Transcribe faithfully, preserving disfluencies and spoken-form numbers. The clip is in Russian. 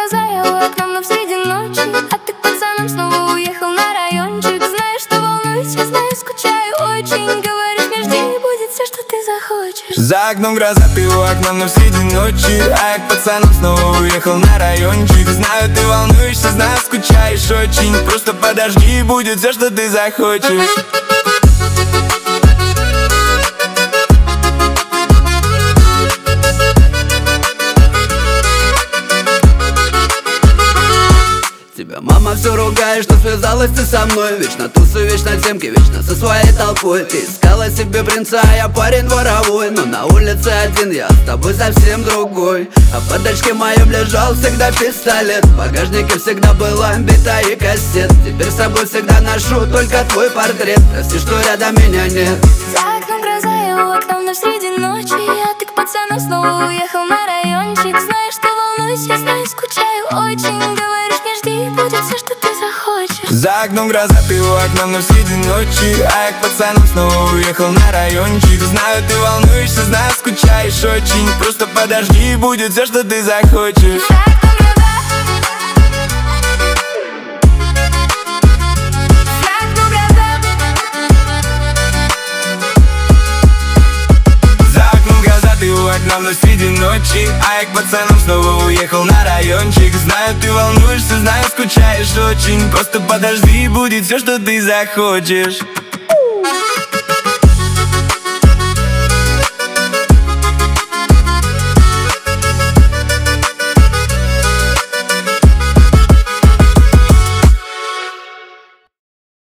гроза, я у окна, но среди ночи. А ты к пацанам снова уехал на райончик. Знаешь, что волнуюсь, я знаю, скучаю очень. Говоришь, не жди, будет все, что ты захочешь. За окном гроза, ты у окна, но среди ночи. А я к пацанам снова уехал на райончик. Знаю, ты волнуешься, знаю, скучаешь очень. Просто подожди, будет все, что ты захочешь. Тебя мама все ругает, что связалась ты со мной. Вечно тусы, вечно темки, вечно со своей толпой. Ты искала себе принца, а я парень воровой. Но на улице один, я с тобой совсем другой. А в подачке моем лежал всегда пистолет. В багажнике всегда была бита и кассет. Теперь с собой всегда ношу только твой портрет. Прости, что рядом меня нет. За окном гроза, я у окна, но среди ночи. А ты к пацанам снова уехал на райончик. Знаешь, что волнуюсь, я знаю, скучаю очень. Говоришь, не жди, будет все, что ты захочешь. За окном гроза, ты у окна, но среди ночи. А я к пацанам снова уехал на райончик. Знаю, ты волнуешься, знаю, скучаешь очень. Просто подожди, будет все, что ты захочешь. Но среди ночи, а я к пацанам снова уехал на райончик. Знаю, ты волнуешься, знаю, скучаешь очень. Просто подожди, будет все, что ты захочешь.